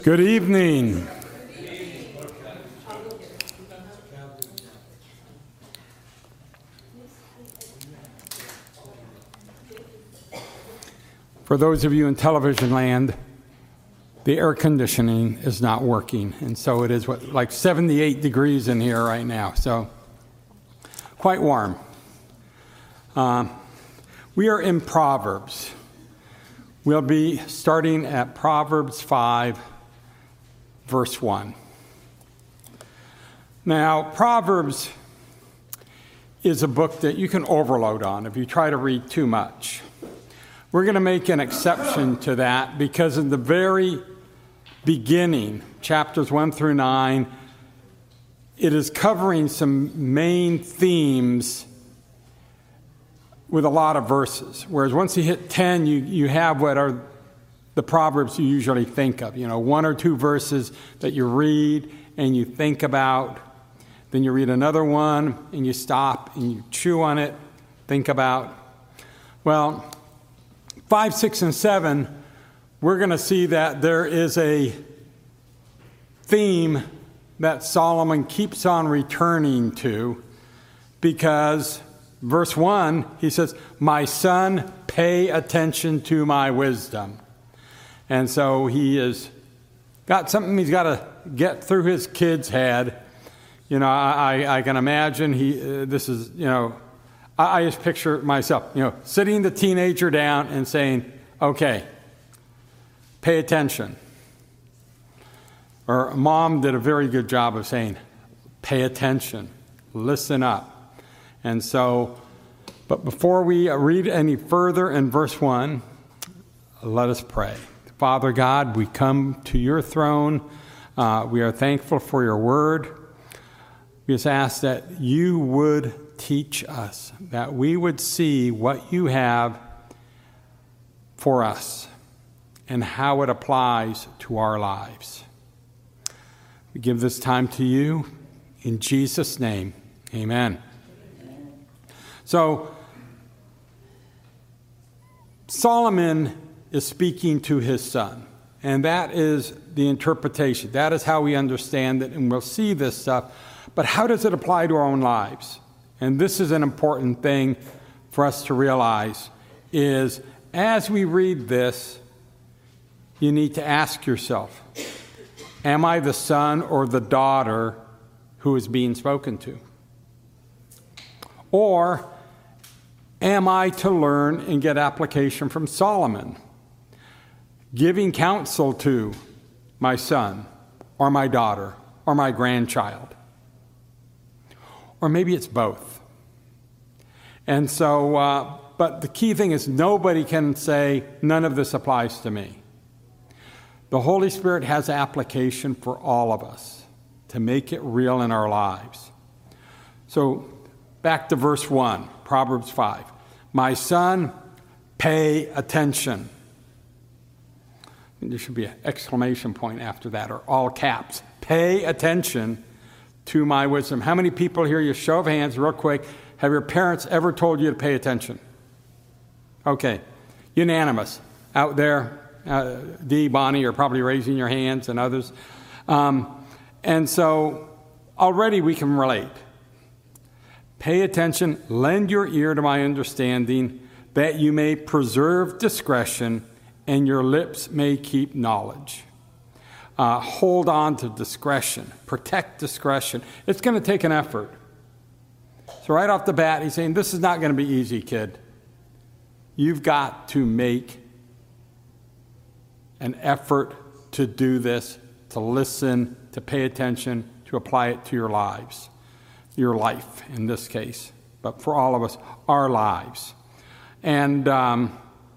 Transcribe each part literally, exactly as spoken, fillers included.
Good evening. For those of you in television land, the air conditioning is not working, and so it is what, like seventy-eight degrees in here right now, so quite warm. Uh, we are in Proverbs. We'll be starting at Proverbs five, verse one. Now, Proverbs is a book that you can overload on if you try to read too much. We're going to make an exception to that because in the very beginning, chapters one through nine, it is covering some main themes with a lot of verses. Whereas once you hit ten, you, you have what are the Proverbs you usually think of. You know, one or two verses that you read and you think about. Then you read another one and you stop and you chew on it, think about. Well, five, six, and seven, we're going to see that there is a theme that Solomon keeps on returning to because verse one, he says, "My son, pay attention to my wisdom." And so he has got something he's got to get through his kid's head. You know, I, I, I can imagine he, uh, this is, you know, I, I just picture myself, you know, sitting the teenager down and saying, "Okay, pay attention." Or mom did a very good job of saying, "Pay attention, listen up." And so, but before we read any further in verse one, let us pray. Father God, we come to your throne. Uh, we are thankful for your word. We just ask that you would teach us, that we would see what you have for us and how it applies to our lives. We give this time to you in Jesus' name. Amen. So, Solomon is speaking to his son, and that is the interpretation. That is how we understand it, and we'll see this stuff. But how does it apply to our own lives? And this is an important thing for us to realize, is as we read this, you need to ask yourself, am I the son or the daughter who is being spoken to? Or am I to learn and get application from Solomon, giving counsel to my son or my daughter or my grandchild? Or maybe it's both. And so, uh, but the key thing is nobody can say, none of this applies to me. The Holy Spirit has application for all of us to make it real in our lives. So back to verse one, Proverbs five. "My son, pay attention." And there should be an exclamation point after that, or all caps. Pay attention to my wisdom. How many people here, you show of hands real quick, have your parents ever told you to pay attention? Okay, unanimous. Out there, uh, Dee, Bonnie are probably raising your hands, and others. Um, and so already we can relate. Pay attention, lend your ear to my understanding, that you may preserve discretion and your lips may keep knowledge. Uh, hold on to discretion. Protect discretion. It's going to take an effort. So right off the bat, he's saying, this is not going to be easy, kid. You've got to make an effort to do this, to listen, to pay attention, to apply it to your lives. Your life, in this case. But for all of us, our lives. And um,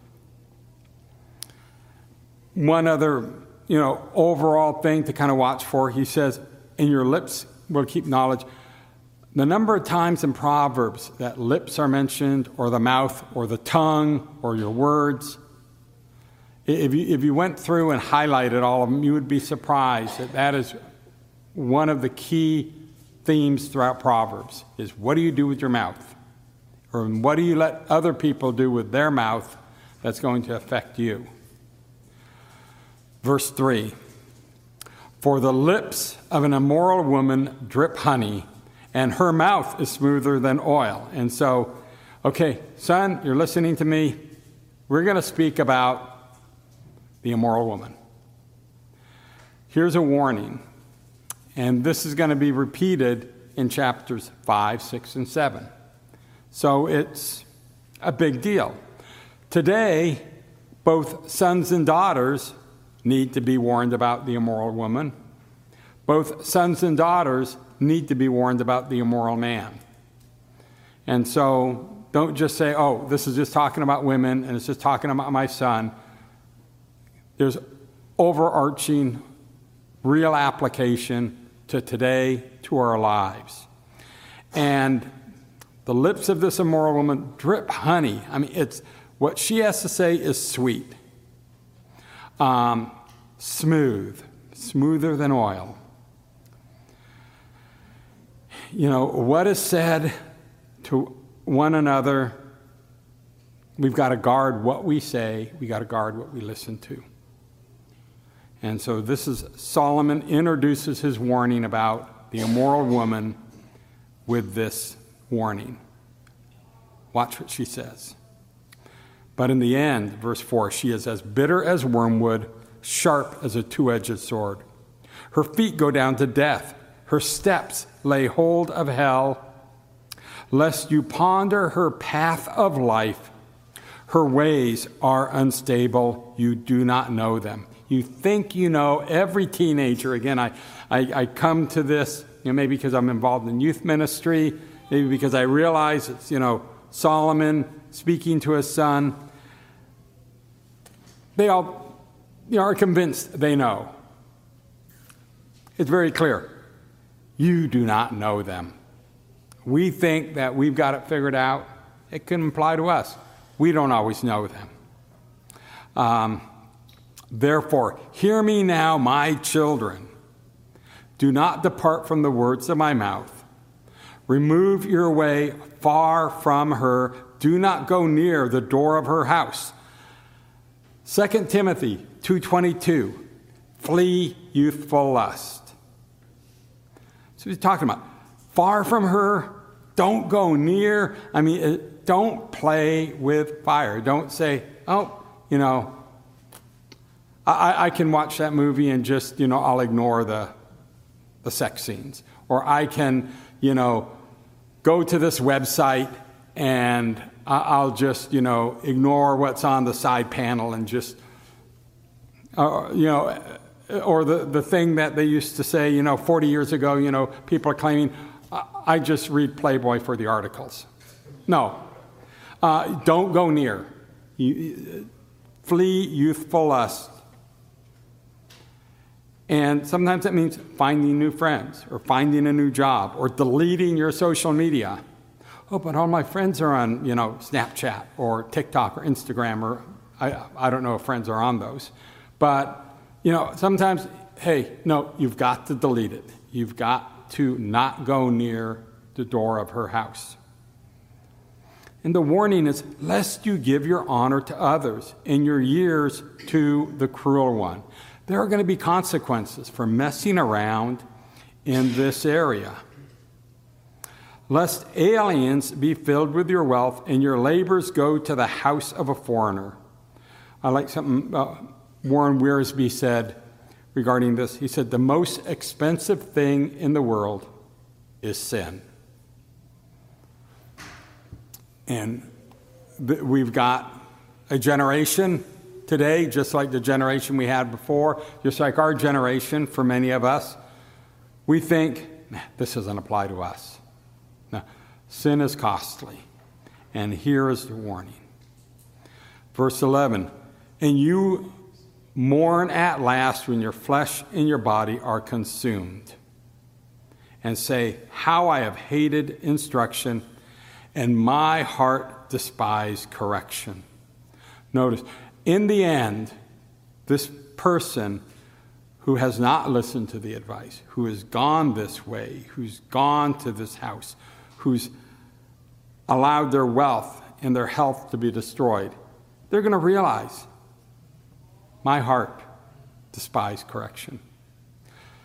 one other, you know, overall thing to kind of watch for, he says, and your lips will keep knowledge. The number of times in Proverbs that lips are mentioned, or the mouth, or the tongue, or your words, if you, if you went through and highlighted all of them, you would be surprised that that is one of the key themes throughout Proverbs, is what do you do with your mouth? Or what do you let other people do with their mouth that's going to affect you? Verse three, For the lips of an immoral woman drip honey, and her mouth is smoother than oil. And so, okay, son, you're listening to me. We're going to speak about the immoral woman. Here's a warning, and this is going to be repeated in chapters five, six, and seven. So it's a big deal. Today, both sons and daughters need to be warned about the immoral woman. Both sons and daughters need to be warned about the immoral man. And so don't just say, oh, this is just talking about women and it's just talking about my son. There's overarching, real application to today, to our lives. And the lips of this immoral woman drip honey. I mean, it's what she has to say is sweet. Um, smooth, smoother than oil. You know, what is said to one another, we've got to guard what we say, we've got to guard what we listen to. And so this is, Solomon introduces his warning about the immoral woman with this warning. Watch what she says. But in the end, verse four, she is as bitter as wormwood, sharp as a two-edged sword. Her feet go down to death. Her steps lay hold of hell. Lest you ponder her path of life, her ways are unstable. You do not know them. You think you know every teenager. Again, I, I, I come to this, you know, maybe because I'm involved in youth ministry, maybe because I realize it's, you know, Solomon speaking to his son. They all, you know, are convinced they know. It's very clear. You do not know them. We think that we've got it figured out. It can apply to us. We don't always know them. Um, Therefore, hear me now, my children. Do not depart from the words of my mouth. Remove your way far from her. Do not go near the door of her house. Second Timothy two twenty-two, flee youthful lust. So he's talking about far from her, don't go near. I mean, don't play with fire. Don't say, oh, you know, I, I can watch that movie and just, you know, I'll ignore the, the sex scenes. Or I can, you know, go to this website and I'll just, you know, ignore what's on the side panel and just, uh, you know, or the, the thing that they used to say, you know, forty years ago, you know, people are claiming, I just read Playboy for the articles. No. Uh, don't go near. You, flee youthful lust. And sometimes that means finding new friends or finding a new job or deleting your social media. Oh, but all my friends are on, you know, Snapchat or TikTok or Instagram, or I, I don't know if friends are on those. But, you know, sometimes, hey, no, you've got to delete it. You've got to not go near the door of her house. And the warning is, lest you give your honor to others and your years to the cruel one. There are going to be consequences for messing around in this area. Lest aliens be filled with your wealth and your labors go to the house of a foreigner. I like something uh, Warren Wiersbe said regarding this. He said, the most expensive thing in the world is sin. And th- we've got a generation today, just like the generation we had before, just like our generation for many of us, we think, nah, this doesn't apply to us. No, sin is costly. And here is the warning. Verse eleven, and you mourn at last when your flesh and your body are consumed, and say, how I have hated instruction, and my heart despised correction. Notice, in the end, this person who has not listened to the advice, who has gone this way, who's gone to this house, who's allowed their wealth and their health to be destroyed, they're going to realize, my heart despised correction.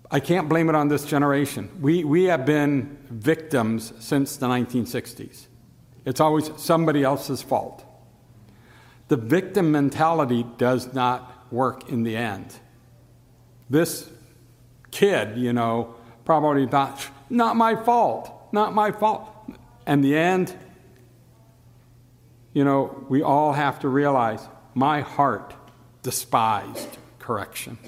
I can't blame it on this generation. We, we have been victims since the nineteen sixties. It's always somebody else's fault. The victim mentality does not work in the end. This kid, you know, probably thought, not my fault, not my fault. In the end, you know, we all have to realize my heart despised correction.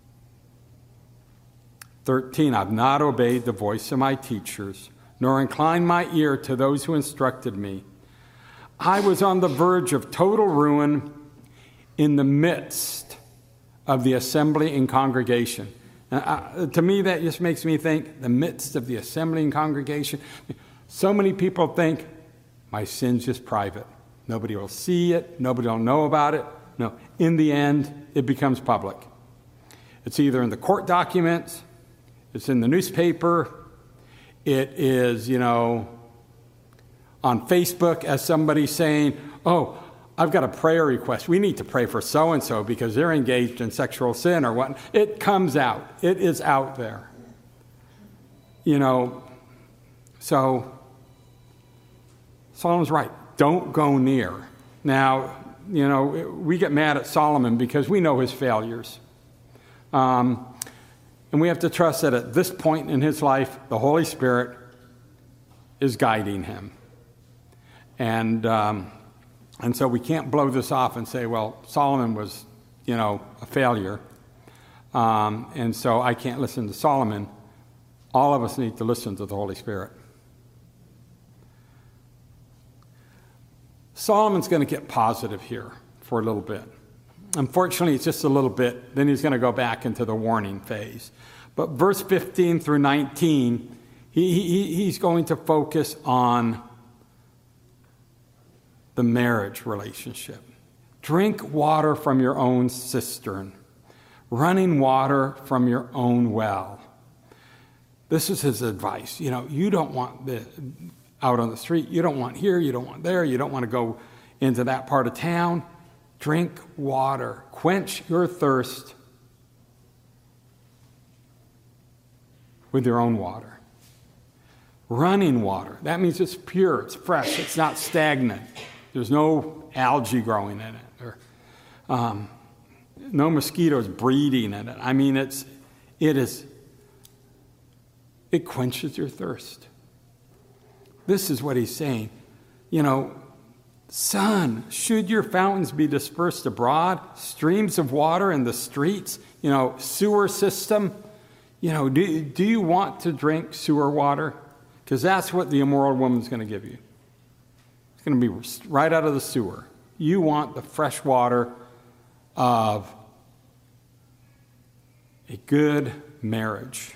thirteen, I've not obeyed the voice of my teachers, nor inclined my ear to those who instructed me. I was on the verge of total ruin in the midst of the assembly and congregation. And I, to me, that just makes me think, the midst of the assembly and congregation. So many people think, my sin's just private. Nobody will see it. Nobody will know about it. No, in the end, it becomes public. It's either in the court documents, it's in the newspaper, it is, you know, on Facebook as somebody saying, oh, I've got a prayer request. We need to pray for so-and-so because they're engaged in sexual sin or what. It comes out. It is out there. You know, so Solomon's right. Don't go near. Now, you know, we get mad at Solomon because we know his failures. Um, and we have to trust that at this point in his life, the Holy Spirit is guiding him. And um, and so we can't blow this off and say, well, Solomon was, you know, a failure. Um, and so I can't listen to Solomon. All of us need to listen to the Holy Spirit. Solomon's going to get positive here for a little bit. Unfortunately, it's just a little bit. Then he's going to go back into the warning phase. But verse fifteen through nineteen, he, he, he's going to focus on the marriage relationship. Drink water from your own cistern, running water from your own well. This is his advice. You know, you don't want the out on the street. You don't want here. You don't want there. You don't want to go into that part of town. Drink water. Quench your thirst with your own water. Running water. That means it's pure. It's fresh. It's not stagnant. There's no algae growing in it. Or um, no mosquitoes breeding in it. I mean, it's it is. It quenches your thirst. This is what he's saying. You know, son, should your fountains be dispersed abroad, streams of water in the streets, you know, sewer system, you know, do, do you want to drink sewer water? Because that's what the immoral woman's going to give you. It's going to be right out of the sewer. You want the fresh water of a good marriage.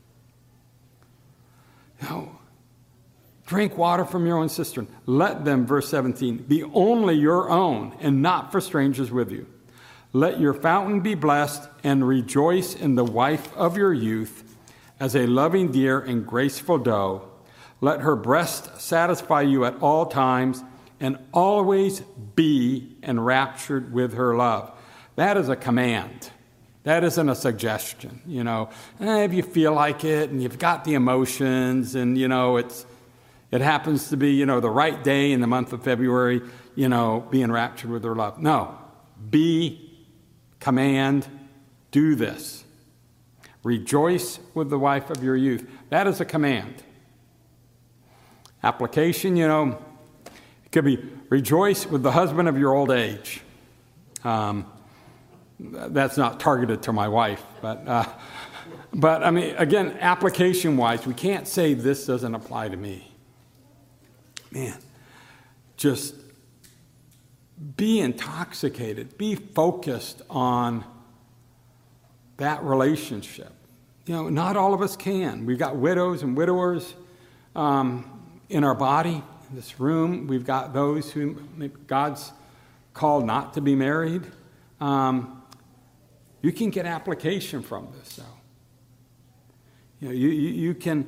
No. Drink water from your own cistern. Let them, verse seventeen, be only your own and not for strangers with you. Let your fountain be blessed and rejoice in the wife of your youth as a loving deer and graceful doe. Let her breast satisfy you at all times and always be enraptured with her love. That is a command. That isn't a suggestion. You know, eh, if you feel like it and you've got the emotions and, you know, it's It happens to be, you know, the right day in the month of February, you know, be enraptured with her love. No. Be, command, do this. Rejoice with the wife of your youth. That is a command. Application, you know, it could be rejoice with the husband of your old age. Um, that's not targeted to my wife, but, uh, but I mean, again, application-wise, we can't say this doesn't apply to me. Man, just be intoxicated. Be focused on that relationship. You know, not all of us can. We've got widows and widowers um, in our body, in this room. We've got those who God's called not to be married. Um, you can get application from this, though. You know, you, you, you can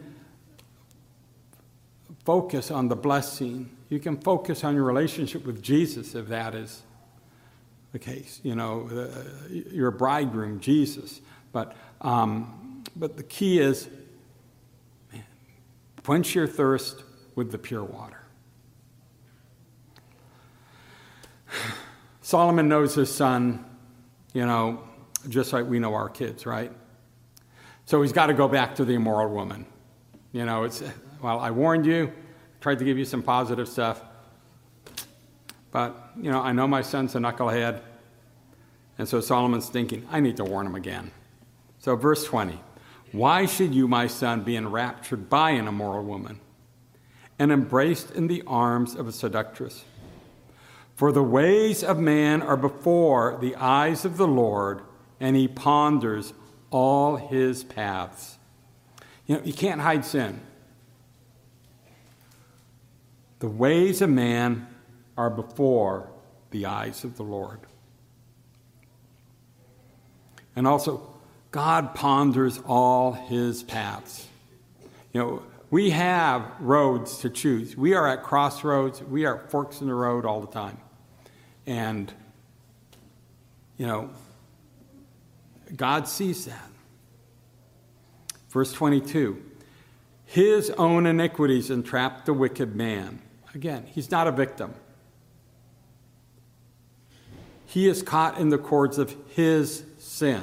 focus on the blessing. You can focus on your relationship with Jesus if that is the case. You know, uh, you're a bridegroom, Jesus. But um, but the key is, man, quench your thirst with the pure water. Solomon knows his son, you know, just like we know our kids, right? So he's got to go back to the immoral woman. You know, it's, well, I warned you, tried to give you some positive stuff, but, you know, I know my son's a knucklehead. And so Solomon's thinking, I need to warn him again. So verse twenty, why should you, my son, be enraptured by an immoral woman and embraced in the arms of a seductress? For the ways of man are before the eyes of the Lord, and he ponders all his paths. You know, you can't hide sin. The ways of man are before the eyes of the Lord. And also, God ponders all his paths. You know, we have roads to choose. We are at crossroads. We are at forks in the road all the time. And, you know, God sees that. Verse twenty-two, his own iniquities entrap the wicked man. Again, he's not a victim. He is caught in the cords of his sin.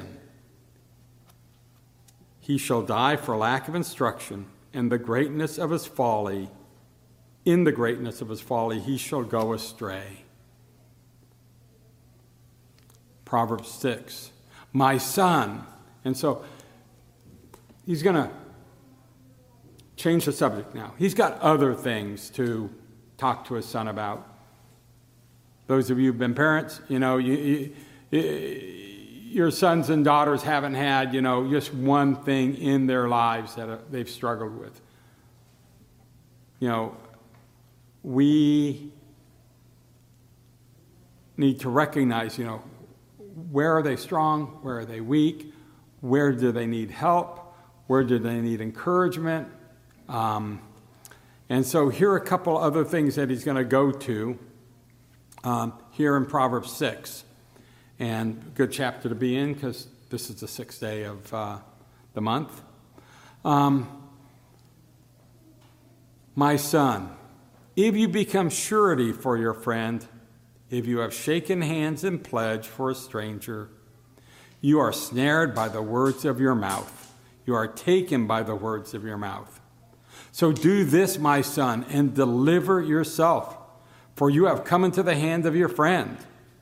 He shall die for lack of instruction, and the greatness of his folly, in the greatness of his folly, he shall go astray. Proverbs six, my son. And so he's going to change the subject now. He's got other things to talk to his son about. Those of you who've been parents, you know, you, you, your sons and daughters haven't had, you know, just one thing in their lives that they've struggled with. You know, we need to recognize, you know, where are they strong? Where are they weak? Where do they need help? Where do they need encouragement? Um, and so here are a couple other things that he's going to go to um, here in Proverbs six. And good chapter to be in because this is the sixth day of uh, the month. Um, my son, if you become surety for your friend, if you have shaken hands in pledge for a stranger, you are snared by the words of your mouth. You are taken by the words of your mouth. So do this, my son, and deliver yourself, for you have come into the hand of your friend.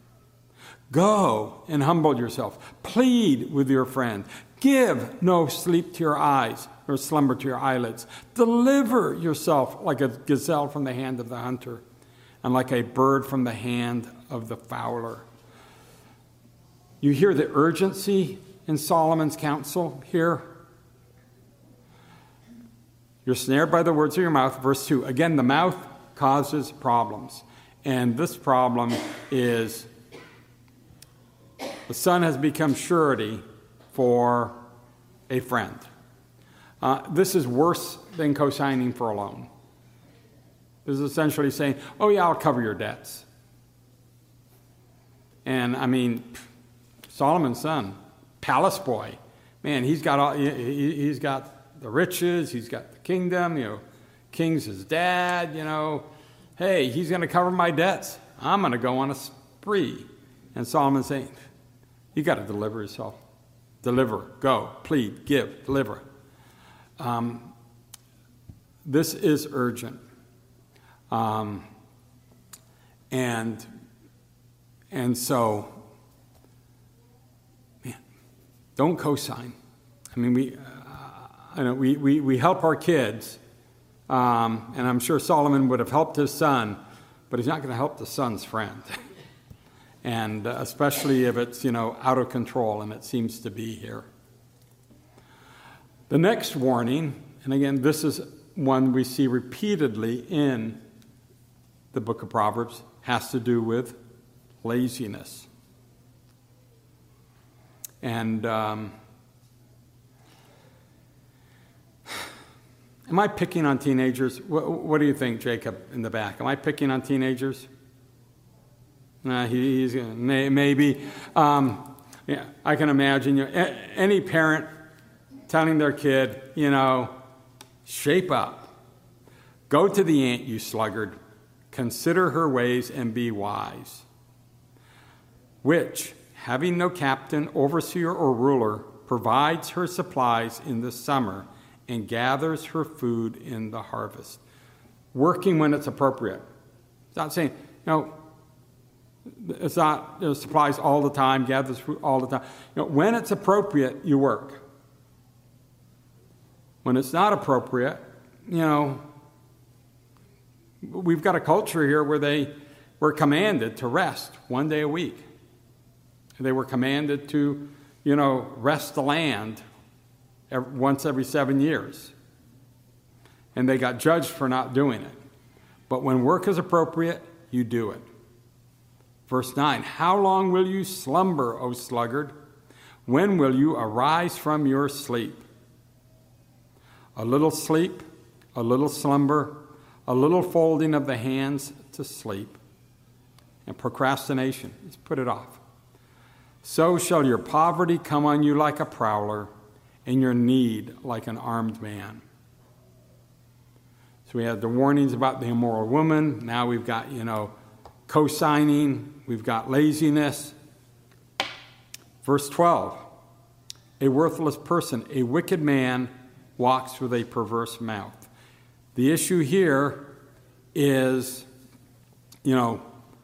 Go and humble yourself. Plead with your friend. Give no sleep to your eyes, nor slumber to your eyelids. Deliver yourself like a gazelle from the hand of the hunter, and like a bird from the hand of the fowler. You hear the urgency in Solomon's counsel here? You're snared by the words of your mouth. Verse two. Again, the mouth causes problems. And this problem is the son has become surety for a friend. Uh, this is worse than co-signing for a loan. This is essentially saying, oh yeah, I'll cover your debts. And I mean, Solomon's son, palace boy, man, he's got all, he, he's got the riches, he's got the kingdom, you know, king's his dad, you know. Hey, he's going to cover my debts. I'm going to go on a spree. And Solomon's saying, you got to deliver yourself. Deliver, go, plead, give, deliver. Um, this is urgent. Um, and and so, man, don't co-sign. I mean, we, uh, I know we, we, we help our kids, um, and I'm sure Solomon would have helped his son, but he's not going to help the son's friend. And uh, especially if it's, you know, out of control, and it seems to be here. The next warning, and again, this is one we see repeatedly in the book of Proverbs, has to do with laziness. And um, am I picking on teenagers? What, what do you think, Jacob, in the back? Am I picking on teenagers? Uh, he, he's may, maybe. Um, yeah, I can imagine you know, any parent telling their kid, you know, shape up. Go to the ant, you sluggard. Consider her ways and be wise. Which, having no captain, overseer, or ruler, provides her supplies in the summer and gathers her food in the harvest. Working when it's appropriate. It's not saying, you know, it's not, you know, supplies all the time, gathers food all the time. You know, when it's appropriate, you work. When it's not appropriate, you know, we've got a culture here where they were commanded to rest one day a week. They were commanded to, you know, rest the land every, once every seven years. And they got judged for not doing it. But when work is appropriate, you do it. Verse nine, how long will you slumber, O sluggard? When will you arise from your sleep? A little sleep, a little slumber, a little folding of the hands to sleep. And procrastination, just put it off. So shall your poverty come on you like a prowler, and your need like an armed man. So we had the warnings about the immoral woman. Now we've got, you know, co-signing. We've got laziness. Verse twelve, a worthless person, a wicked man, walks with a perverse mouth. The issue here is, you know,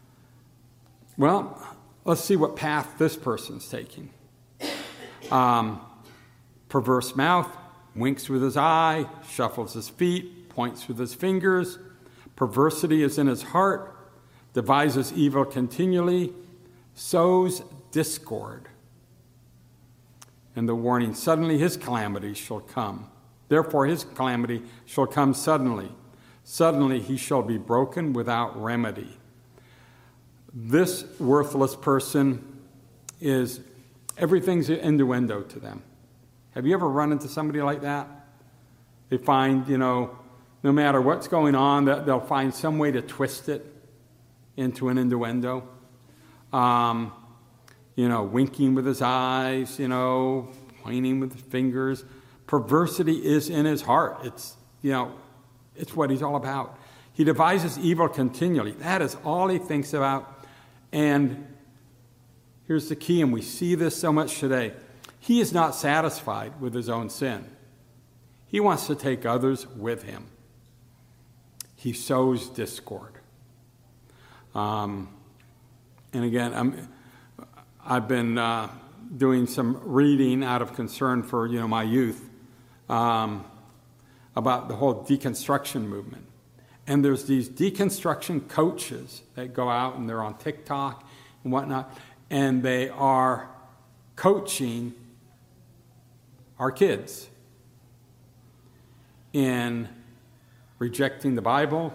well, let's see what path this person's taking. Um, perverse mouth, winks with his eye, shuffles his feet, points with his fingers. Perversity is in his heart, devises evil continually, sows discord. And the warning, suddenly his calamity shall come. Therefore his calamity shall come suddenly. Suddenly he shall be broken without remedy. This worthless person is, everything's an innuendo to them. Have you ever run into somebody like that? They find, you know, no matter what's going on, they'll find some way to twist it into an innuendo. Um, you know, winking with his eyes, you know, pointing with his fingers. Perversity is in his heart. It's, you know, it's what he's all about. He devises evil continually. That is all he thinks about. And here's the key, and we see this so much today. He is not satisfied with his own sin. He wants to take others with him. He sows discord. Um, and again, I'm, I've been uh, doing some reading out of concern for, you know, my youth um, about the whole deconstruction movement. And there's these deconstruction coaches that go out and they're on TikTok and whatnot, and they are coaching our kids in rejecting the Bible,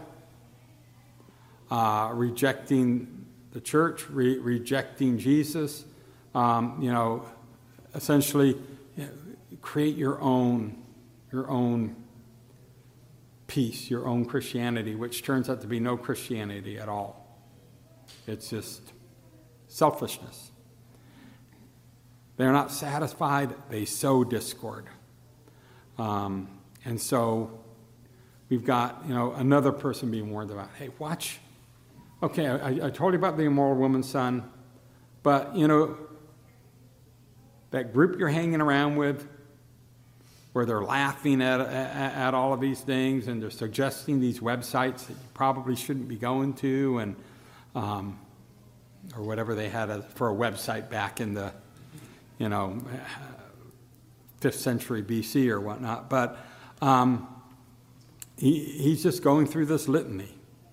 uh, rejecting the church, re- rejecting Jesus, um, you know, essentially create your own, your own peace, your own Christianity, which turns out to be no Christianity at all. It's just selfishness. They're not satisfied. They sow discord. Um, and so we've got, you know, another person being warned about, hey, watch. Okay, I, I told you about the immoral woman's son, but, you know, that group you're hanging around with, where they're laughing at, at, at all of these things, and they're suggesting these websites that you probably shouldn't be going to, and um, or whatever they had a, for a website back in the, you know, fifth century B C or whatnot. But um, he, he's just going through this litany.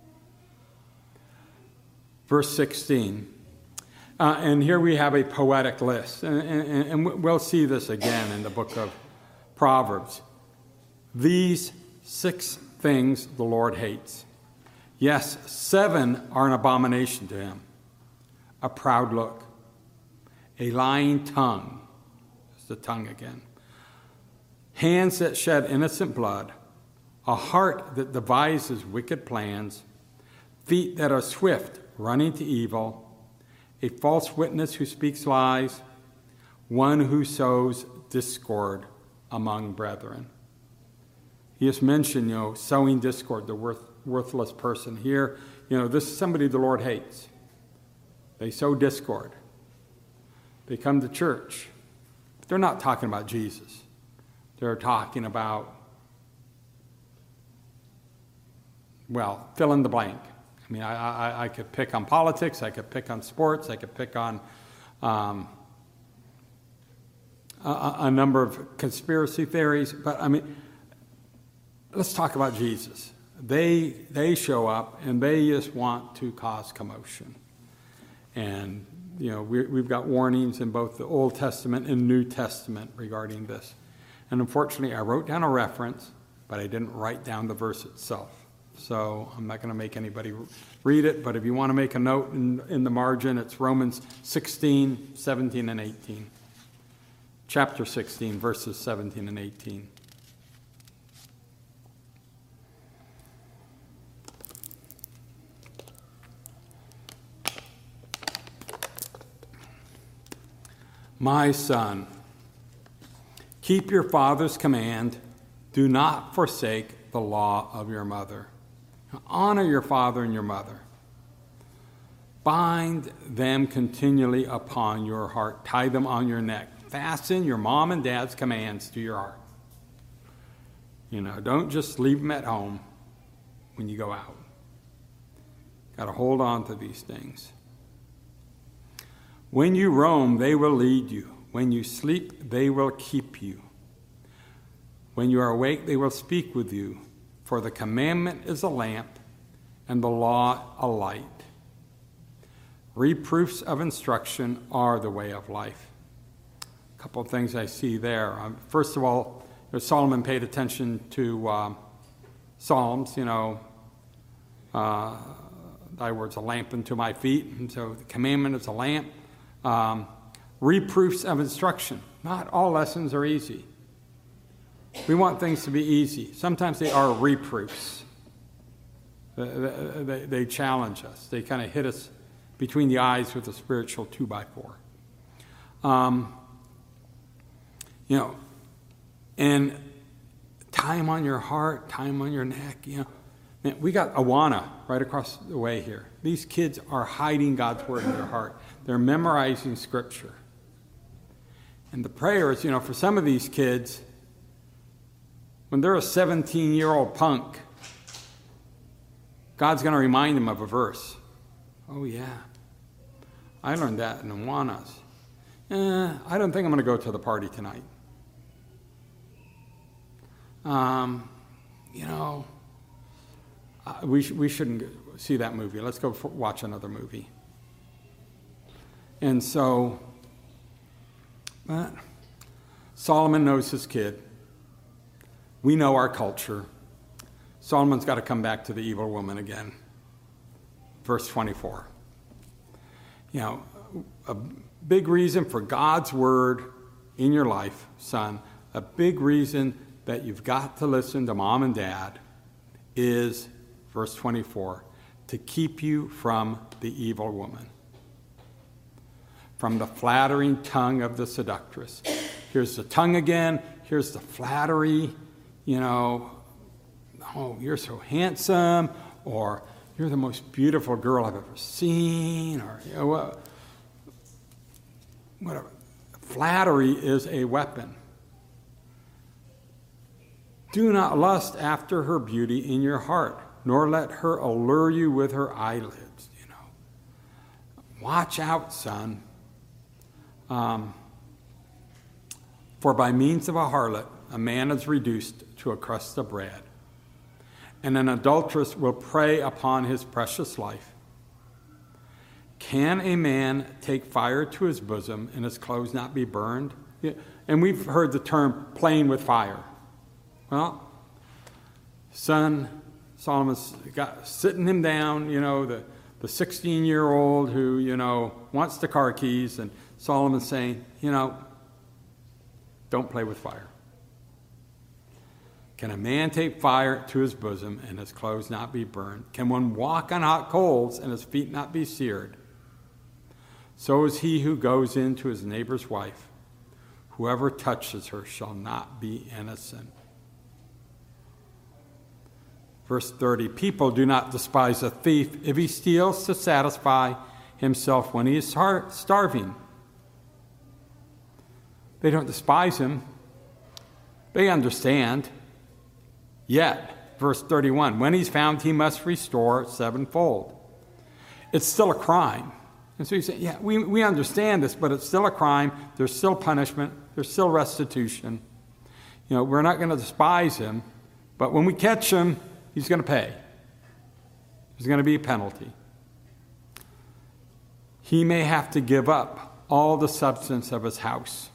Verse sixteen. Uh, and here we have a poetic list. And, and, and we'll see this again in the book of Proverbs. These six things the Lord hates. Yes, seven are an abomination to him. A proud look, a lying tongue, it's the tongue again, hands that shed innocent blood, a heart that devises wicked plans, feet that are swift running to evil, a false witness who speaks lies, one who sows discord among brethren. He just mentioned, you know, sowing discord, the worth, worthless person. Here, you know, this is somebody the Lord hates. They sow discord. They come to church. They're not talking about Jesus. They're talking about, well, fill in the blank. I mean, I, I, I could pick on politics. I could pick on sports. I could pick on um, a, a number of conspiracy theories. But, I mean, let's talk about Jesus. They, they show up, and they just want to cause commotion. And, you know, we, we've got warnings in both the Old Testament and New Testament regarding this. And unfortunately, I wrote down a reference, but I didn't write down the verse itself. So I'm not going to make anybody read it, but if you want to make a note in, in the margin, it's Romans sixteen, seventeen, and eighteen. Chapter sixteen, verses seventeen and eighteen. My son, keep your father's command. Do not forsake the law of your mother. Honor your father and your mother. Bind them continually upon your heart. Tie them on your neck. Fasten your mom and dad's commands to your heart. You know, don't just leave them at home when you go out. Got to hold on to these things. When you roam, they will lead you. When you sleep, they will keep you. When you are awake, they will speak with you. For the commandment is a lamp, and the law a light. Reproofs of instruction are the way of life. A couple of things I see there. Um, first of all, Solomon paid attention to um, Psalms, you know, uh, thy word's a lamp unto my feet, and so the commandment is a lamp. Um, reproofs of instruction. Not all lessons are easy. We want things to be easy. Sometimes they are reproofs. They, they, they challenge us. They kind of hit us between the eyes with a spiritual two by four. Um, you know, and time on your heart, time on your neck. You know, man, we got Awana right across the way here. These kids are hiding God's word in their heart. They're memorizing Scripture. And the prayer is, you know, for some of these kids, when they're a seventeen-year-old punk, God's going to remind them of a verse. Oh, yeah. I learned that in Awanas. Eh, I don't think I'm going to go to the party tonight. Um, you know, uh, we, sh- we shouldn't see that movie. Let's go for- watch another movie. And so, uh, Solomon knows his kid. We know our culture. Solomon's got to come back to the evil woman again. Verse twenty-four. You know, a big reason for God's word in your life, son, a big reason that you've got to listen to mom and dad is, verse twenty-four, to keep you from the evil woman, from the flattering tongue of the seductress. Here's the tongue again. Here's the flattery. You know, oh, you're so handsome, or you're the most beautiful girl I've ever seen, or, you know, whatever. Flattery is a weapon. Do not lust after her beauty in your heart, nor let her allure you with her eyelids, you know. Watch out, son. Um, for by means of a harlot, a man is reduced to a crust of bread, and an adulteress will prey upon his precious life. Can a man take fire to his bosom and his clothes not be burned? Yeah. And we've heard the term playing with fire. Well, son, Solomon's got sitting him down, you know, the, the sixteen-year-old who, you know, wants the car keys, and Solomon's saying, you know, don't play with fire. Can a man take fire to his bosom and his clothes not be burned? Can one walk on hot coals and his feet not be seared? So is he who goes in to his neighbor's wife, Whoever touches her shall not be innocent. Verse thirty, people do not despise a thief if he steals to satisfy himself when he is star- starving. They don't despise him. They understand. Yet, verse thirty-one, when he's found, he must restore sevenfold. It's still a crime. And so you say, yeah, we, we understand this, but it's still a crime. There's still punishment. There's still restitution. You know, we're not going to despise him, but when we catch him, he's going to pay. There's going to be a penalty. He may have to give up all the substance of his house.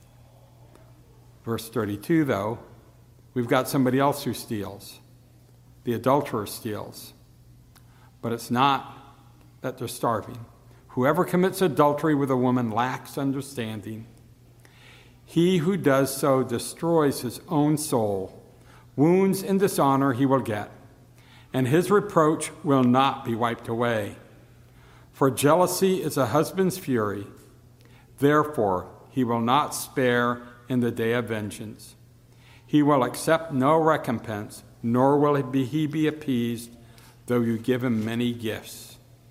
Verse thirty-two, though, we've got somebody else who steals. The adulterer steals. But it's not that they're starving. Whoever commits adultery with a woman lacks understanding. He who does so destroys his own soul. Wounds and dishonor he will get, and his reproach will not be wiped away. For jealousy is a husband's fury. Therefore, he will not spare in the day of vengeance. He will accept no recompense, nor will he be, he be appeased, though you give him many gifts.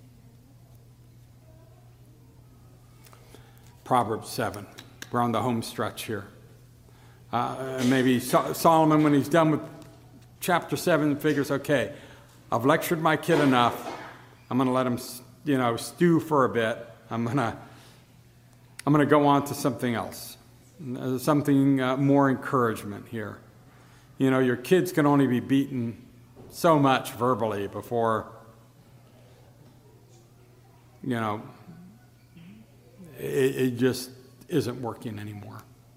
Proverbs seven. We're on the home stretch here. Uh, maybe so- Solomon, when he's done with chapter seven, figures, okay, I've lectured my kid enough. I'm going to let him, you know, stew for a bit. I'm going to, I'm going to go on to something else, something uh, more encouragement here. You know, your kids can only be beaten so much verbally before, you know, it, it just isn't working anymore.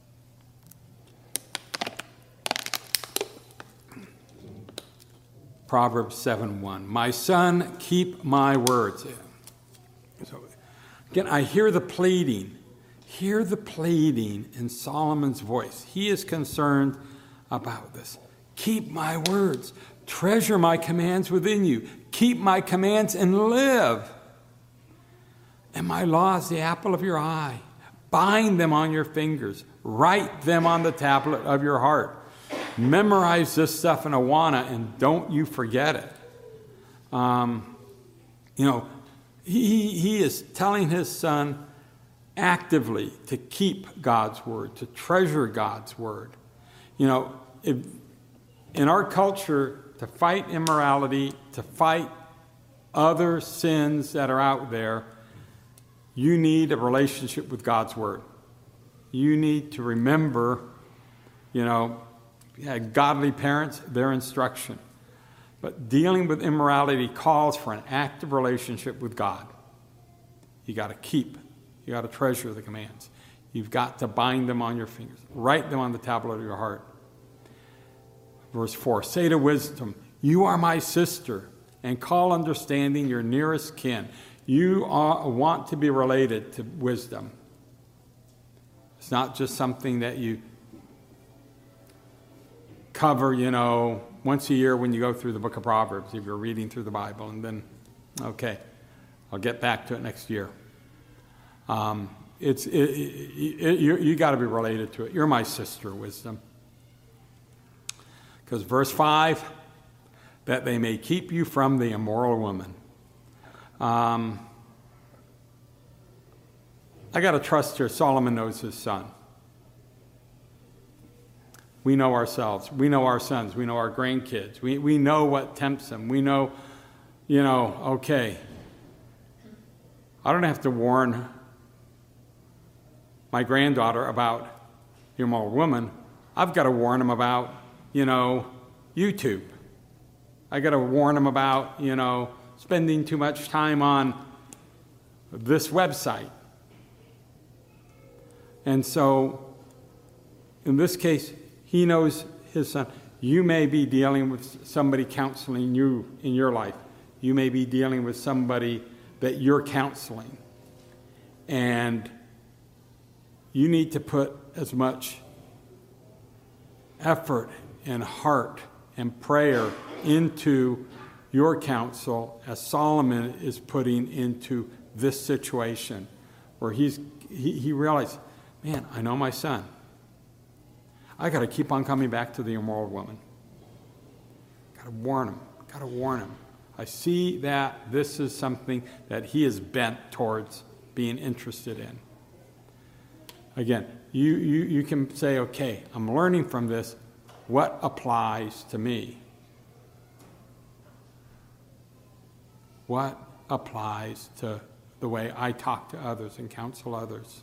Proverbs seven one. My son, keep my words. So, again, I hear the pleading. Hear the pleading in Solomon's voice. He is concerned about this. Keep my words. Treasure my commands within you. Keep my commands and live. And my law is the apple of your eye. Bind them on your fingers. Write them on the tablet of your heart. Memorize this stuff in Awana and don't you forget it. Um, you know, he, he is telling his son actively to keep God's word, to treasure God's word. You know, if, in our culture, to fight immorality, to fight other sins that are out there, you need a relationship with God's word. You need to remember, you know, yeah, godly parents, their instruction. But dealing with immorality calls for an active relationship with God. You got to keep, you got to treasure the commands. You've got to bind them on your fingers. Write them on the tablet of your heart. Verse four, say to wisdom, you are my sister, and call understanding your nearest kin. You are, want to be related to wisdom. It's not just something that you cover, you know, once a year when you go through the book of Proverbs, if you're reading through the Bible, and then, okay, I'll get back to it next year. Um, it's it, it, it, you, you got to be related to it. You're my sister, wisdom. Because verse five, that they may keep you from the immoral woman. Um, I got to trust here, Solomon knows his son. We know ourselves. We know our sons. We know our grandkids. We, we know what tempts them. We know, you know, okay, I don't have to warn my granddaughter about the immoral woman. I've got to warn them about, you know, YouTube. I got to warn them about, you know, spending too much time on this website. And so, in this case, he knows his son. You may be dealing with somebody counseling you in your life. You may be dealing with somebody that you're counseling. And you need to put as much effort and heart and prayer into your counsel as Solomon is putting into this situation where he's he, he realized, man, I know my son. I got to keep on coming back to the immoral woman. Got to warn him. Got to warn him. I see that this is something that he is bent towards being interested in. Again, you, you, you can say, okay, I'm learning from this. What applies to me? What applies to the way I talk to others and counsel others?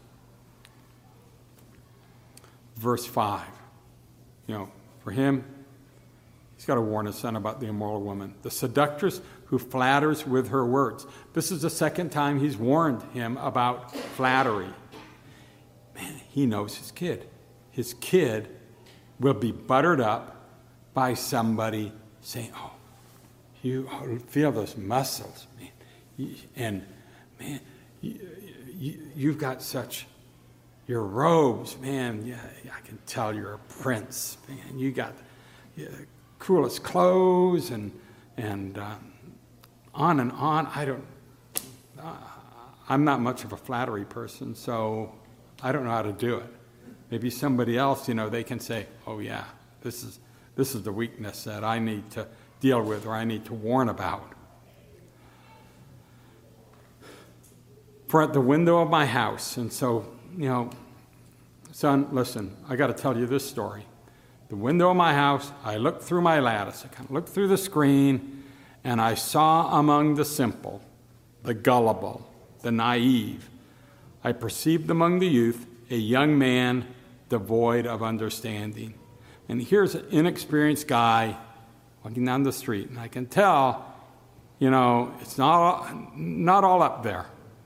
Verse five. You know, for him, he's got to warn his son about the immoral woman, the seductress who flatters with her words. This is the second time he's warned him about flattery. Man, he knows his kid. His kid will be buttered up by somebody saying, oh, you feel those muscles, man. And, man, you, you, you've got such, your robes, man, yeah, I can tell you're a prince, man. You got the coolest clothes and, and um, on and on. I don't, uh, I'm not much of a flattery person, so I don't know how to do it. Maybe somebody else, you know, they can say, oh, yeah, this is this is the weakness that I need to deal with or I need to warn about. For at the window of my house, and so, you know, son, listen, I got to tell you this story. The window of my house, I looked through my lattice, I kind of looked through the screen, and I saw among the simple, the gullible, the naive, I perceived among the youth a young man devoid of understanding. And here's an inexperienced guy walking down the street, and I can tell, you know, it's not, not all up there.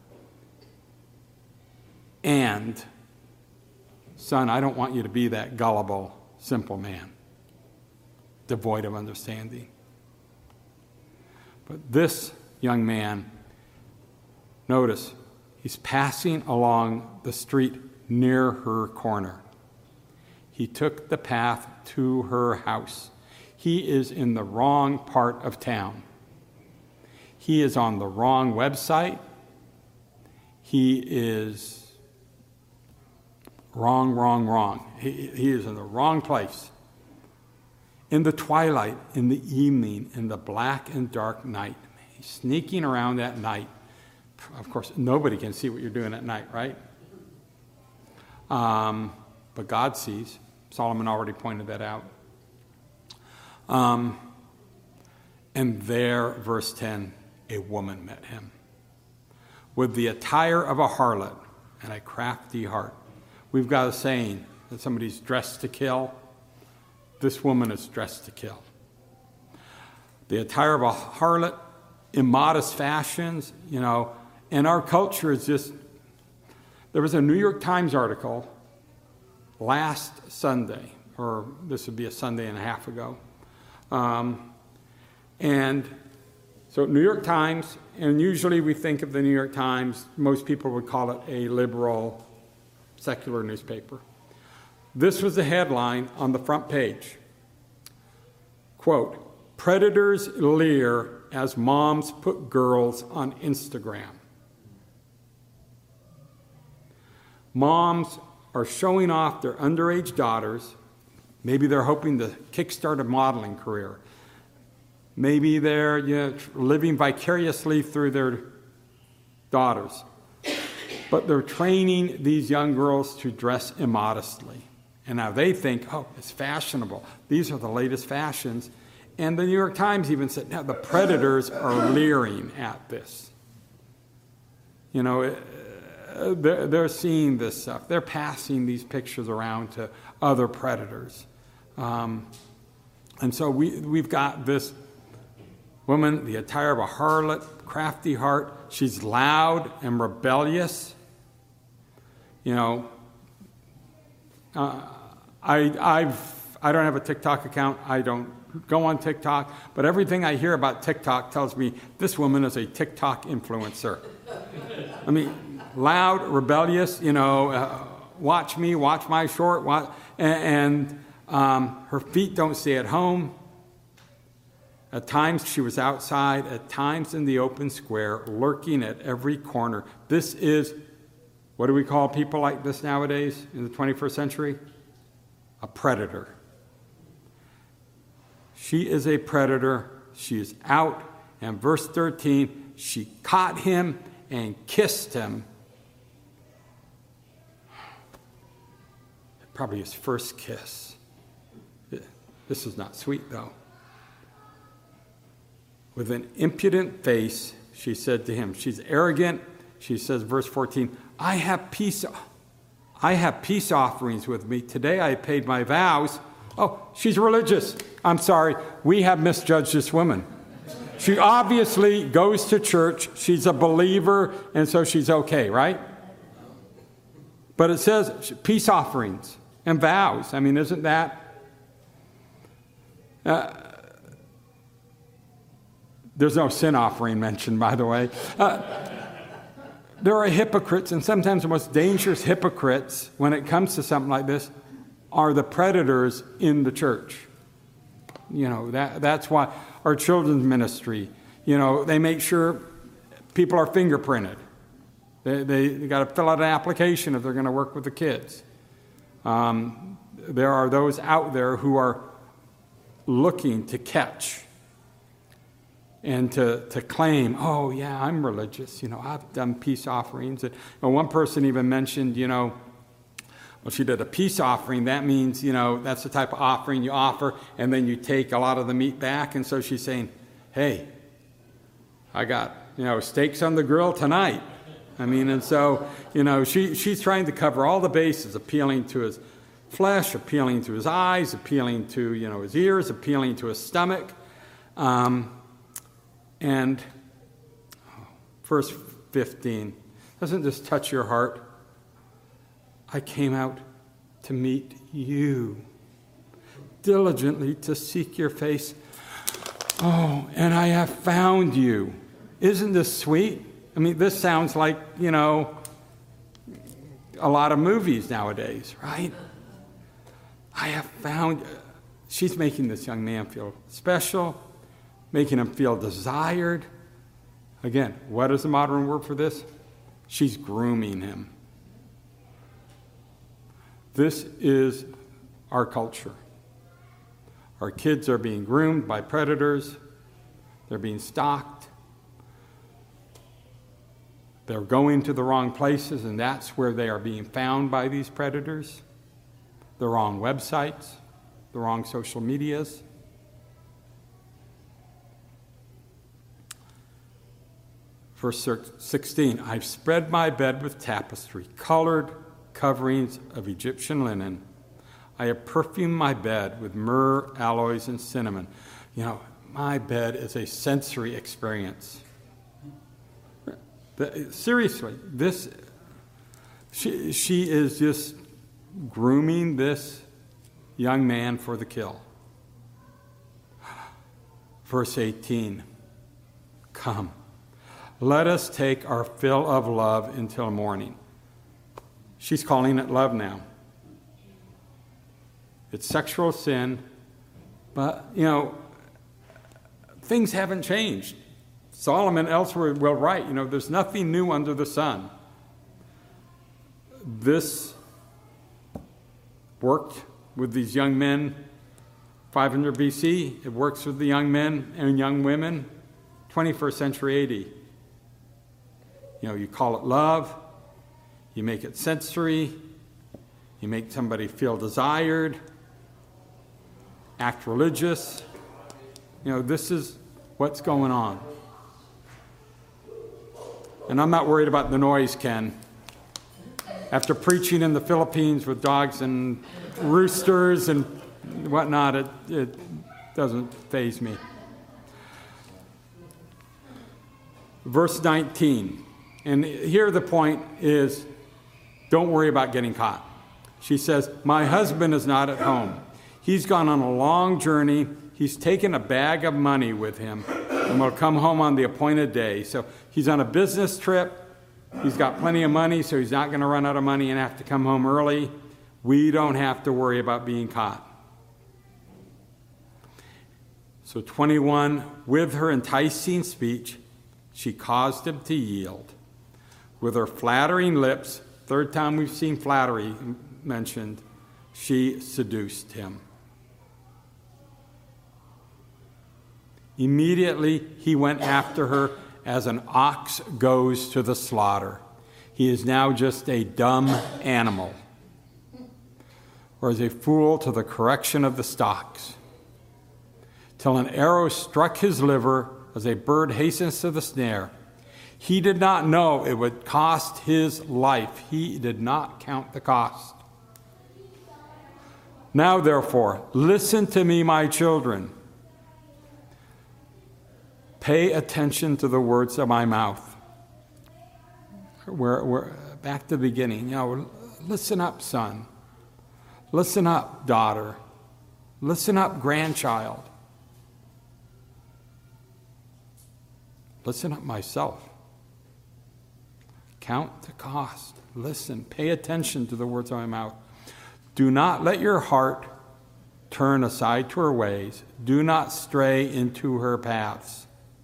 And, son, I don't want you to be that gullible, simple man, devoid of understanding. But this young man, notice, he's passing along the street near her corner. He took the path to her house. He is in the wrong part of town. He is on the wrong website. He is wrong, wrong, wrong. He, he is in the wrong place. In the twilight, in the evening, in the black and dark night. He's sneaking around at night. Of course, nobody can see what you're doing at night, right? Um, but God sees. Solomon already pointed that out. Um, and there, verse ten, a woman met him with the attire of a harlot and a crafty heart. We've got a saying that somebody's dressed to kill. This woman is dressed to kill. The attire of a harlot, immodest fashions, you know, and our culture is just, there was a New York Times article last Sunday, or this would be a Sunday and a half ago. Um, and so New York Times, and usually we think of the New York Times, most people would call it a liberal, secular newspaper. This was the headline on the front page. Quote, predators leer as moms put girls on Instagram. Moms are showing off their underage daughters. Maybe they're hoping to kickstart a modeling career. Maybe they're you know, living vicariously through their daughters. But they're training these young girls to dress immodestly. And now they think, oh, it's fashionable. These are the latest fashions. And the New York Times even said, now the predators are leering at this. You know, they're, they're seeing this stuff. They're passing these pictures around to other predators. Um, and so we, we've got this woman, the attire of a harlot, crafty heart. She's loud and rebellious. You know, uh, I I've I don't have a TikTok account. I don't go on TikTok, but everything I hear about TikTok tells me this woman is a TikTok influencer. I mean, loud, rebellious. You know, uh, watch me, watch my short, watch, and, and um, her feet don't stay at home. At times she was outside, at times in the open square, lurking at every corner. This is, what do we call people like this nowadays in the twenty-first century? A a predator. She is a predator. She is out. And verse thirteen, she caught him and kissed him. Probably his first kiss. This is not sweet, though. With an impudent face, she said to him, she's arrogant. She says, verse fourteen, I have peace, I have peace offerings with me. Today I paid my vows. Oh, she's religious. I'm sorry, we have misjudged this woman. She obviously goes to church. She's a believer, and so she's okay, right? But it says peace offerings and vows. I mean, isn't that? Uh, there's no sin offering mentioned, by the way. Uh, there are hypocrites, and sometimes the most dangerous hypocrites when it comes to something like this are the predators in the church. You know, that that's why our children's ministry, you know, they make sure people are fingerprinted. They, they, they got to fill out an application if they're going to work with the kids. Um, there are those out there who are looking to catch and to, to claim, oh, yeah, I'm religious. You know, I've done peace offerings. And one person even mentioned, you know, well, she did a peace offering. That means, you know, that's the type of offering you offer, and then you take a lot of the meat back. And so she's saying, hey, I got, you know, steaks on the grill tonight. I mean, and so, you know, she, she's trying to cover all the bases, appealing to his flesh, appealing to his eyes, appealing to, you know, his ears, appealing to his stomach. Um, and verse fifteen, doesn't this touch your heart? I came out to meet you, diligently to seek your face. Oh, and I have found you. Isn't this sweet? I mean, this sounds like, you know, a lot of movies nowadays, right? I have found, she's making this young man feel special, making him feel desired. Again, what is the modern word for this? She's grooming him. This is our culture. Our kids are being groomed by predators. They're being stalked. They're going to the wrong places, and that's where they are being found by these predators. The wrong websites, the wrong social medias. Verse sixteen, I've spread my bed with tapestry, colored coverings of Egyptian linen. I have perfumed my bed with myrrh, aloes, and cinnamon. You know, my bed is a sensory experience. Seriously, this, she, she is just grooming this young man for the kill. Verse eighteen, come, let us take our fill of love until morning. She's calling it love now. It's sexual sin, but, you know, things haven't changed. Solomon elsewhere will write, you know, there's nothing new under the sun. This worked with these young men five hundred B C. It works with the young men and young women twenty-first century A D. You know, you call it love, you make it sensory, you make somebody feel desired, act religious. You know, this is what's going on. And I'm not worried about the noise, Ken. After preaching in the Philippines with dogs and roosters and whatnot, it, it doesn't faze me. Verse nineteen. And here the point is, don't worry about getting caught. She says, my husband is not at home. He's gone on a long journey. He's taken a bag of money with him and will come home on the appointed day. So he's on a business trip. He's got plenty of money, so he's not going to run out of money and have to come home early. We don't have to worry about being caught. So twenty-one, with her enticing speech, she caused him to yield. With her flattering lips, third time we've seen flattery mentioned, she seduced him. Immediately he went after her as an ox goes to the slaughter. He is now just a dumb animal, or as a fool to the correction of the stocks, till an arrow struck his liver as a bird hastens to the snare. He did not know it would cost his life. He did not count the cost. Now, therefore, listen to me, my children. Pay attention to the words of my mouth. We're, we're back to the beginning. You know, listen up, son. Listen up, daughter. Listen up, grandchild. Listen up, myself. Count the cost. Listen. Pay attention to the words of my mouth. Do not let your heart turn aside to her ways. Do not stray into her paths.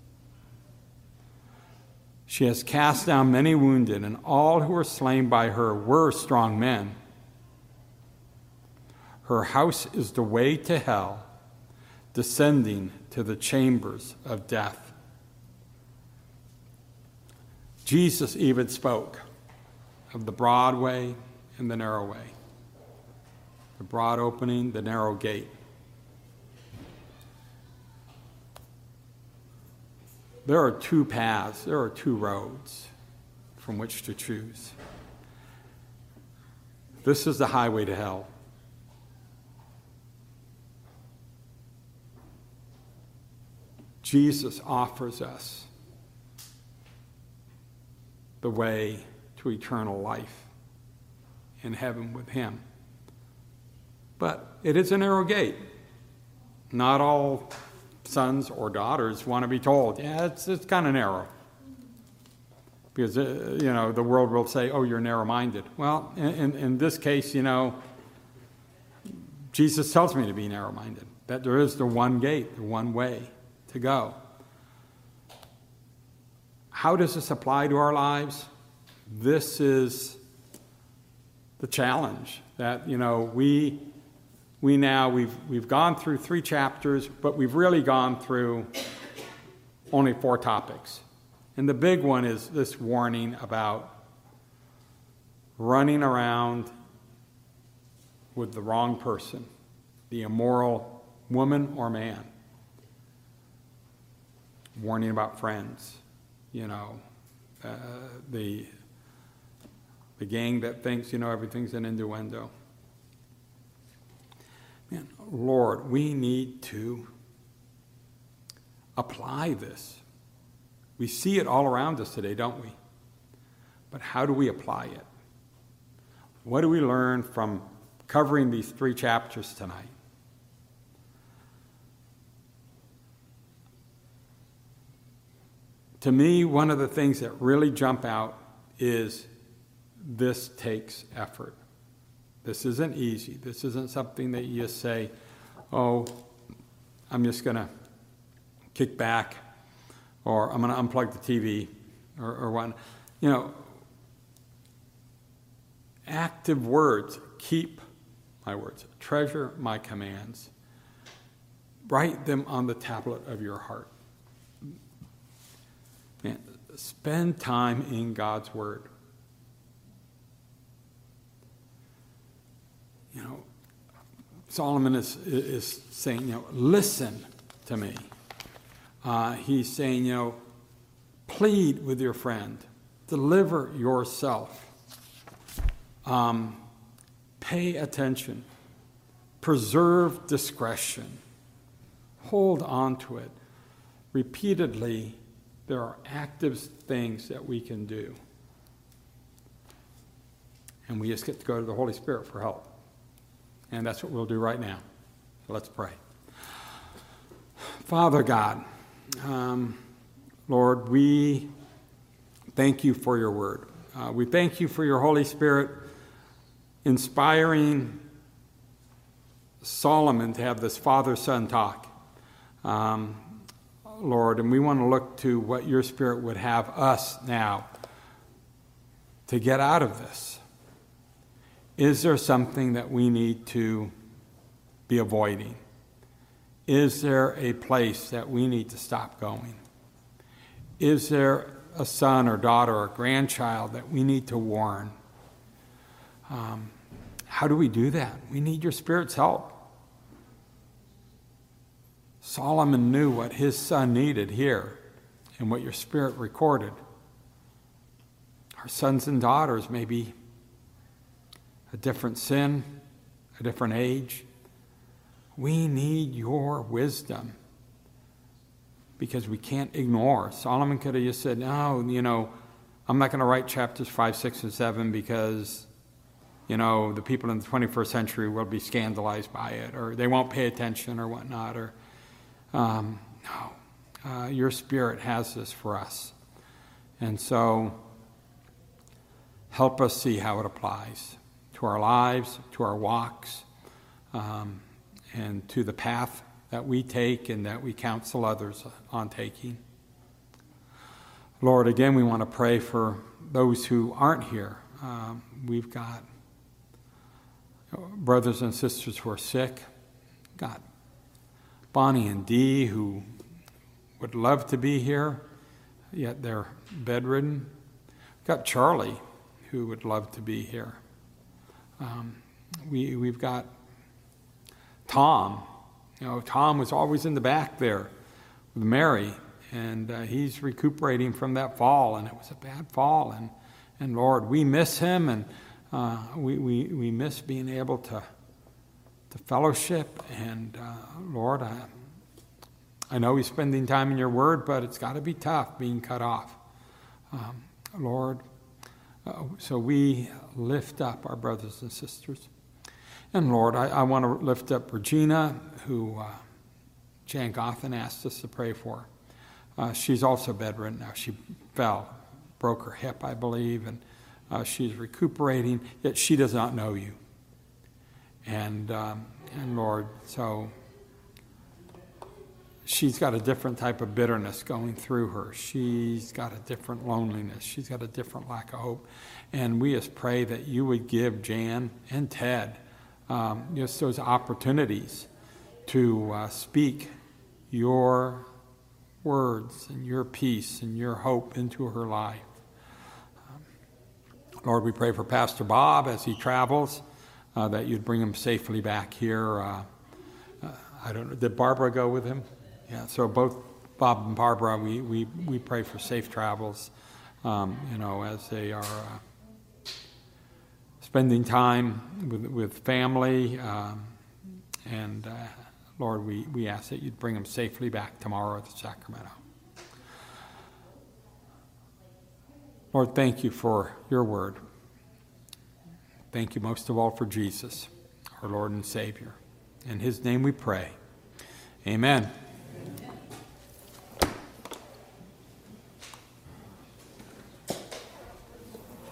She has cast down many wounded, and all who were slain by her were strong men. Her house is the way to hell, descending to the chambers of death. Jesus even spoke of the broad way and the narrow way, the broad opening, the narrow gate. There are two paths, there are two roads from which to choose. This is the highway to hell. Jesus offers us the way to eternal life in heaven with him. But it is a narrow gate. Not all sons or daughters want to be told, yeah, it's, it's kind of narrow. Because, uh, you know, the world will say, oh, you're narrow-minded. Well, in, in, in this case, you know, Jesus tells me to be narrow-minded, that there is the one gate, the one way to go. How does this apply to our lives? This is the challenge that, you know, we we now, we've we've gone through three chapters, but we've really gone through only four topics. And the big one is this warning about running around with the wrong person, the immoral woman or man. Warning about friends, you know, uh, the the gang that thinks, you know, everything's an innuendo. Man, Lord, we need to apply this. We see it all around us today, don't we? But how do we apply it? What do we learn from covering these three chapters tonight? To me, one of the things that really jump out is this takes effort. This isn't easy. This isn't something that you just say, oh, I'm just going to kick back, or I'm going to unplug the T V, or, or what. You know, active words, keep my words, treasure my commands, write them on the tablet of your heart. Man, spend time in God's Word. You know, Solomon is, is saying, you know, listen to me. Uh, he's saying, you know, plead with your friend. Deliver yourself. Um, pay attention. Preserve discretion. Hold on to it. Repeatedly, there are active things that we can do. And we just get to go to the Holy Spirit for help. And that's what we'll do right now. So let's pray. Father God, um, Lord, we thank you for your word. Uh, we thank you for your Holy Spirit inspiring Solomon to have this father-son talk. Um, Lord, and we want to look to what your Spirit would have us now to get out of this. Is there something that we need to be avoiding? Is there a place that we need to stop going? Is there a son or daughter or grandchild that we need to warn? Um, how do we do that? We need your Spirit's help. Solomon knew what his son needed here and what your Spirit recorded. Our sons and daughters may be a different sin, a different age. We need your wisdom because we can't ignore. Solomon could have just said, no, you know, I'm not going to write chapters five, six, and seven because, you know, the people in the twenty-first century will be scandalized by it, or they won't pay attention or whatnot. Or um, no, uh, your Spirit has this for us. And so help us see how it applies to our lives, to our walks, um, and to the path that we take and that we counsel others on taking. Lord, again, we want to pray for those who aren't here. Um, we've got brothers and sisters who are sick. Got Bonnie and Dee who would love to be here, yet they're bedridden. Got Charlie who would love to be here. Um, we, we've got Tom. You know, Tom was always in the back there with Mary, and uh, he's recuperating from that fall, and it was a bad fall. And, and Lord, we miss him, and uh, we, we, we miss being able to, to fellowship. And uh, Lord, I, I know he's spending time in your word, but it's got to be tough being cut off. Um, Lord, uh, so we lift up our brothers and sisters. And Lord, I, I want to lift up Regina, who uh, Jan Goffin asked us to pray for. Uh, she's also bedridden now. She fell, broke her hip, I believe, and uh, she's recuperating, yet she does not know you. And, um, and Lord, so she's got a different type of bitterness going through her. She's got a different loneliness. She's got a different lack of hope. And we just pray that you would give Jan and Ted Um, just those opportunities to uh, speak your words and your peace and your hope into her life. Um, Lord, we pray for Pastor Bob as he travels, uh, that you'd bring him safely back here. Uh, uh, I don't know, did Barbara go with him? Yeah, so both Bob and Barbara, we, we, we pray for safe travels, um, you know, as they are Uh, spending time with, with family, um, and uh, Lord, we, we ask that you'd bring them safely back tomorrow to Sacramento. Lord, thank you for your word. Thank you most of all for Jesus, our Lord and Savior. In his name we pray. Amen.